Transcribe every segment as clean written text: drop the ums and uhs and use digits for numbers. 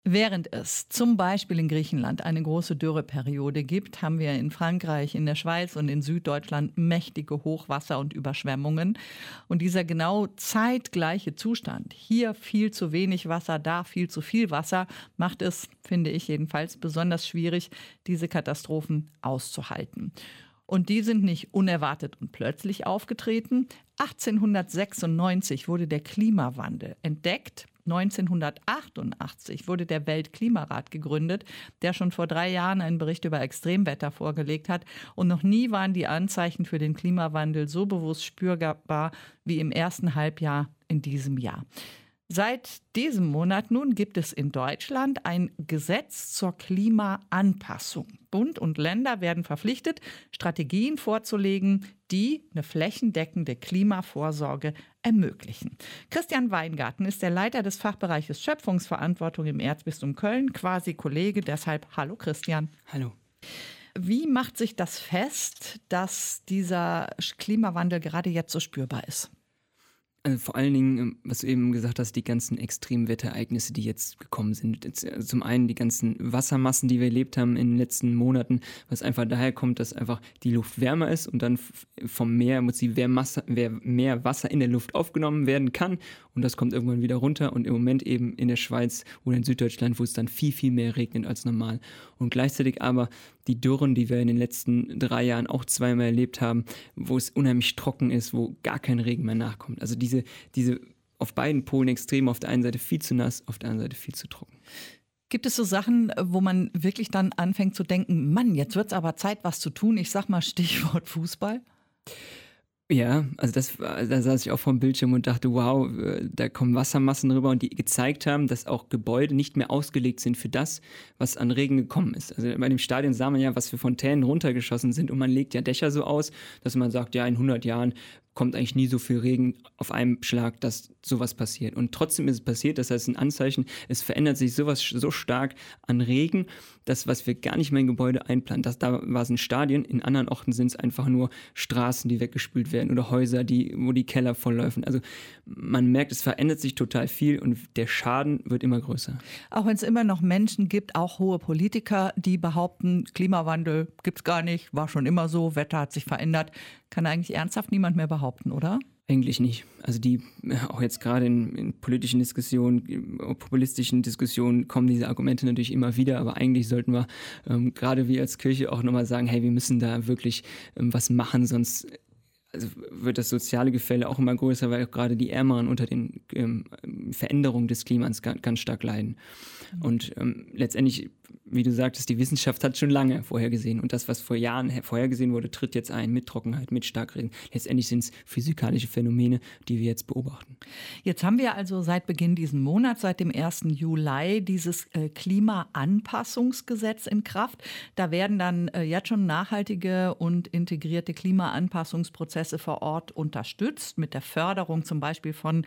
Während es zum Beispiel in Griechenland eine große Dürreperiode gibt, haben wir in Frankreich, in der Schweiz und in Süddeutschland mächtige Hochwasser und Überschwemmungen. Und dieser genau zeitgleiche Zustand, hier viel zu wenig Wasser, da viel zu viel Wasser, macht es, finde ich jedenfalls, besonders schwierig, diese Katastrophen auszuhalten. Und die sind nicht unerwartet und plötzlich aufgetreten. 1896 wurde der Klimawandel entdeckt. 1988 wurde der Weltklimarat gegründet, der schon vor 3 Jahren einen Bericht über Extremwetter vorgelegt hat. Und noch nie waren die Anzeichen für den Klimawandel so bewusst spürbar wie im ersten Halbjahr in diesem Jahr. Seit diesem Monat nun gibt es in Deutschland ein Gesetz zur Klimaanpassung. Bund und Länder werden verpflichtet, Strategien vorzulegen, die eine flächendeckende Klimavorsorge ermöglichen. Christian Weingarten ist der Leiter des Fachbereiches Schöpfungsverantwortung im Erzbistum Köln, quasi Kollege, deshalb hallo Christian. Hallo. Wie macht sich das fest, dass dieser Klimawandel gerade jetzt so spürbar ist? Also vor allen Dingen, was du eben gesagt hast, die ganzen Extremwetterereignisse, die jetzt gekommen sind. Zum einen die ganzen Wassermassen, die wir erlebt haben in den letzten Monaten, was einfach daher kommt, dass einfach die Luft wärmer ist und dann vom Meer muss mehr Wasser in der Luft aufgenommen werden kann und das kommt irgendwann wieder runter und im Moment eben in der Schweiz oder in Süddeutschland, wo es dann viel, viel mehr regnet als normal. Und gleichzeitig aber die Dürren, die wir in den letzten 3 Jahren auch zweimal erlebt haben, wo es unheimlich trocken ist, wo gar kein Regen mehr nachkommt. Also diese auf beiden Polen Extreme, auf der einen Seite viel zu nass, auf der anderen Seite viel zu trocken. Gibt es so Sachen, wo man wirklich dann anfängt zu denken, Mann, jetzt wird es aber Zeit, was zu tun? Ich sag mal Stichwort Fußball. Ja, also da saß ich auch vor dem Bildschirm und dachte, wow, da kommen Wassermassen rüber und die gezeigt haben, dass auch Gebäude nicht mehr ausgelegt sind für das, was an Regen gekommen ist. Also bei dem Stadion sah man ja, was für Fontänen runtergeschossen sind und man legt ja Dächer so aus, dass man sagt, ja, in 100 Jahren kommt eigentlich nie so viel Regen auf einem Schlag, dass sowas passiert. Und trotzdem ist es passiert, das heißt ein Anzeichen, es verändert sich sowas so stark an Regen, das, was wir gar nicht mehr in Gebäude einplanen. Da war es ein Stadion, in anderen Orten sind es einfach nur Straßen, die weggespült werden oder Häuser, wo die Keller volllaufen. Also man merkt, es verändert sich total viel und der Schaden wird immer größer. Auch wenn es immer noch Menschen gibt, auch hohe Politiker, die behaupten, Klimawandel gibt's gar nicht, war schon immer so, Wetter hat sich verändert, kann eigentlich ernsthaft niemand mehr behaupten, oder? Eigentlich nicht. Also auch jetzt gerade in politischen Diskussionen, populistischen Diskussionen kommen diese Argumente natürlich immer wieder, aber eigentlich sollten wir gerade wir als Kirche auch nochmal sagen, hey, wir müssen da wirklich was machen, sonst wird das soziale Gefälle auch immer größer, weil auch gerade die Ärmeren unter den Veränderungen des Klimas ganz stark leiden. Und letztendlich, wie du sagtest, die Wissenschaft hat schon lange vorhergesehen und das, was vor Jahren vorhergesehen wurde, tritt jetzt ein mit Trockenheit, mit Starkregen. Letztendlich sind es physikalische Phänomene, die wir jetzt beobachten. Jetzt haben wir also seit Beginn diesen Monats, seit dem 1. Juli, dieses Klimaanpassungsgesetz in Kraft. Da werden dann jetzt schon nachhaltige und integrierte Klimaanpassungsprozesse vor Ort unterstützt, mit der Förderung zum Beispiel von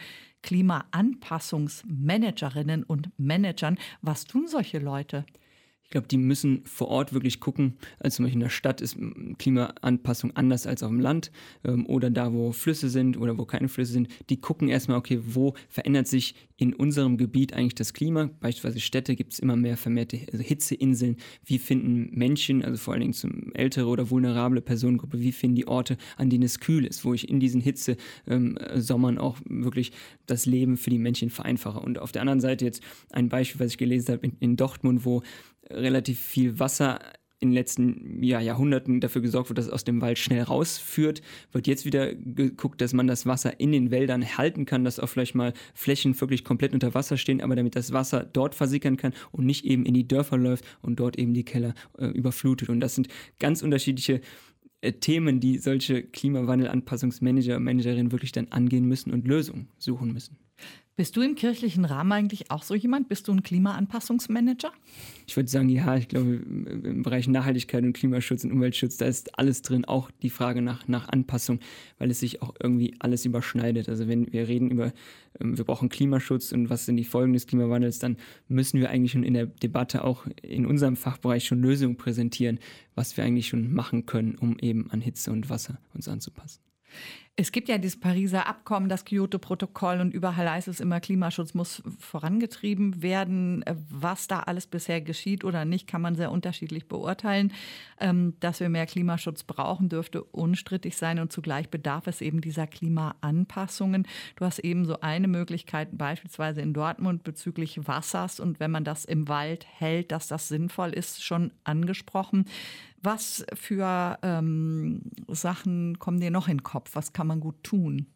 Klimaanpassungsmanagerinnen und Managern. Was tun solche Leute? Ich glaube, die müssen vor Ort wirklich gucken, also zum Beispiel in der Stadt ist Klimaanpassung anders als auf dem Land oder da, wo Flüsse sind oder wo keine Flüsse sind. Die gucken erstmal, okay, wo verändert sich in unserem Gebiet eigentlich das Klima? Beispielsweise Städte gibt es immer mehr vermehrte Hitzeinseln. Wie finden Menschen, also vor allen Dingen zum ältere oder vulnerable Personengruppe, wie finden die Orte, an denen es kühl ist, wo ich in diesen Hitzesommern auch wirklich das Leben für die Menschen vereinfache. Und auf der anderen Seite jetzt ein Beispiel, was ich gelesen habe in Dortmund, wo relativ viel Wasser in den letzten Jahrhunderten dafür gesorgt wird, dass es aus dem Wald schnell rausführt, wird jetzt wieder geguckt, dass man das Wasser in den Wäldern halten kann, dass auch vielleicht mal Flächen wirklich komplett unter Wasser stehen, aber damit das Wasser dort versickern kann und nicht eben in die Dörfer läuft und dort eben die Keller überflutet. Und das sind ganz unterschiedliche Themen, die solche Klimawandelanpassungsmanager und Managerinnen wirklich dann angehen müssen und Lösungen suchen müssen. Bist du im kirchlichen Rahmen eigentlich auch so jemand? Bist du ein Klimaanpassungsmanager? Ich würde sagen, ja, ich glaube, im Bereich Nachhaltigkeit und Klimaschutz und Umweltschutz, da ist alles drin, auch die Frage nach Anpassung, weil es sich auch irgendwie alles überschneidet. Also wenn wir reden über, wir brauchen Klimaschutz und was sind die Folgen des Klimawandels, dann müssen wir eigentlich schon in der Debatte auch in unserem Fachbereich schon Lösungen präsentieren, was wir eigentlich schon machen können, um eben an Hitze und Wasser uns anzupassen. Es gibt ja dieses Pariser Abkommen, das Kyoto-Protokoll und überall heißt es immer, Klimaschutz muss vorangetrieben werden. Was da alles bisher geschieht oder nicht, kann man sehr unterschiedlich beurteilen. Dass wir mehr Klimaschutz brauchen, dürfte unstrittig sein und zugleich bedarf es eben dieser Klimaanpassungen. Du hast eben so eine Möglichkeit, beispielsweise in Dortmund bezüglich Wassers und wenn man das im Wald hält, dass das sinnvoll ist, schon angesprochen. Was für Sachen kommen dir noch in den Kopf? Was kann man gut tun?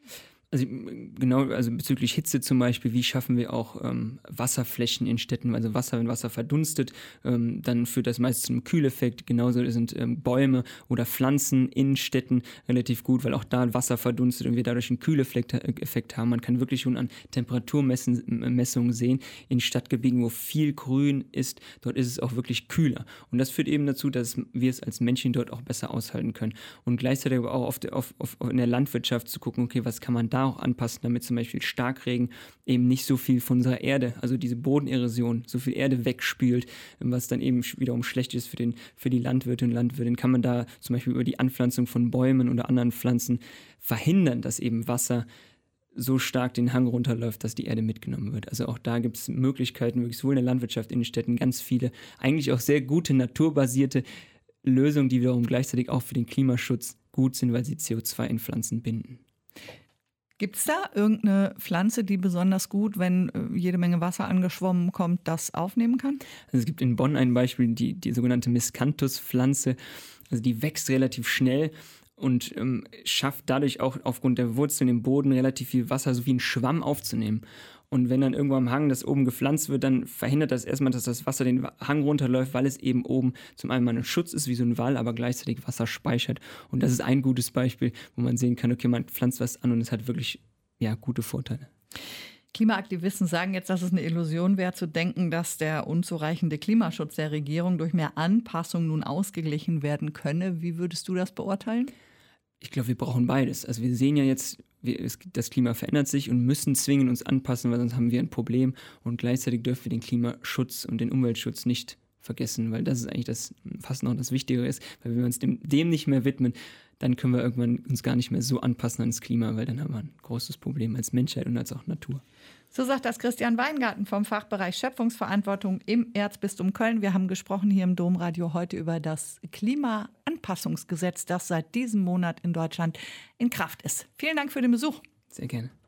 Also bezüglich Hitze zum Beispiel, wie schaffen wir auch Wasserflächen in Städten, also wenn Wasser verdunstet, dann führt das meist zu einem Kühleffekt. Genauso sind Bäume oder Pflanzen in Städten relativ gut, weil auch da Wasser verdunstet und wir dadurch einen Kühleffekt haben. Man kann wirklich schon an Temperaturmessungen sehen, in Stadtgebieten, wo viel Grün ist, dort ist es auch wirklich kühler. Und das führt eben dazu, dass wir es als Menschen dort auch besser aushalten können. Und gleichzeitig aber auch in der Landwirtschaft zu gucken, okay, was kann man da auch anpassen, damit zum Beispiel Starkregen eben nicht so viel von unserer Erde, also diese Bodenerosion, so viel Erde wegspült, was dann eben wiederum schlecht ist für die Landwirte und Landwirtinnen. Kann man da zum Beispiel über die Anpflanzung von Bäumen oder anderen Pflanzen verhindern, dass eben Wasser so stark den Hang runterläuft, dass die Erde mitgenommen wird. Also auch da gibt es Möglichkeiten, wirklich sowohl in der Landwirtschaft, in den Städten, ganz viele, eigentlich auch sehr gute, naturbasierte Lösungen, die wiederum gleichzeitig auch für den Klimaschutz gut sind, weil sie CO2 in Pflanzen binden. Gibt es da irgendeine Pflanze, die besonders gut, wenn jede Menge Wasser angeschwommen kommt, das aufnehmen kann? Also es gibt in Bonn ein Beispiel, die sogenannte Miscanthus-Pflanze. Also die wächst relativ schnell und schafft dadurch auch aufgrund der Wurzeln im Boden relativ viel Wasser, so wie ein Schwamm aufzunehmen. Und wenn dann irgendwo am Hang das oben gepflanzt wird, dann verhindert das erstmal, dass das Wasser den Hang runterläuft, weil es eben oben zum einen mal ein Schutz ist, wie so ein Wall, aber gleichzeitig Wasser speichert. Und das ist ein gutes Beispiel, wo man sehen kann, okay, man pflanzt was an und es hat wirklich gute Vorteile. Klimaaktivisten sagen jetzt, dass es eine Illusion wäre, zu denken, dass der unzureichende Klimaschutz der Regierung durch mehr Anpassung nun ausgeglichen werden könne. Wie würdest du das beurteilen? Ich glaube, wir brauchen beides. Also wir sehen ja jetzt, das Klima verändert sich und müssen zwingend uns anpassen, weil sonst haben wir ein Problem. Und gleichzeitig dürfen wir den Klimaschutz und den Umweltschutz nicht vergessen, weil das ist eigentlich fast noch das Wichtigere ist. Weil wenn wir uns dem nicht mehr widmen, dann können wir irgendwann uns gar nicht mehr so anpassen ans Klima, weil dann haben wir ein großes Problem als Menschheit und als auch Natur. So sagt das Christian Weingarten vom Fachbereich Schöpfungsverantwortung im Erzbistum Köln. Wir haben gesprochen hier im Domradio heute über das Klimaanpassungsgesetz, das seit diesem Monat in Deutschland in Kraft ist. Vielen Dank für den Besuch. Sehr gerne.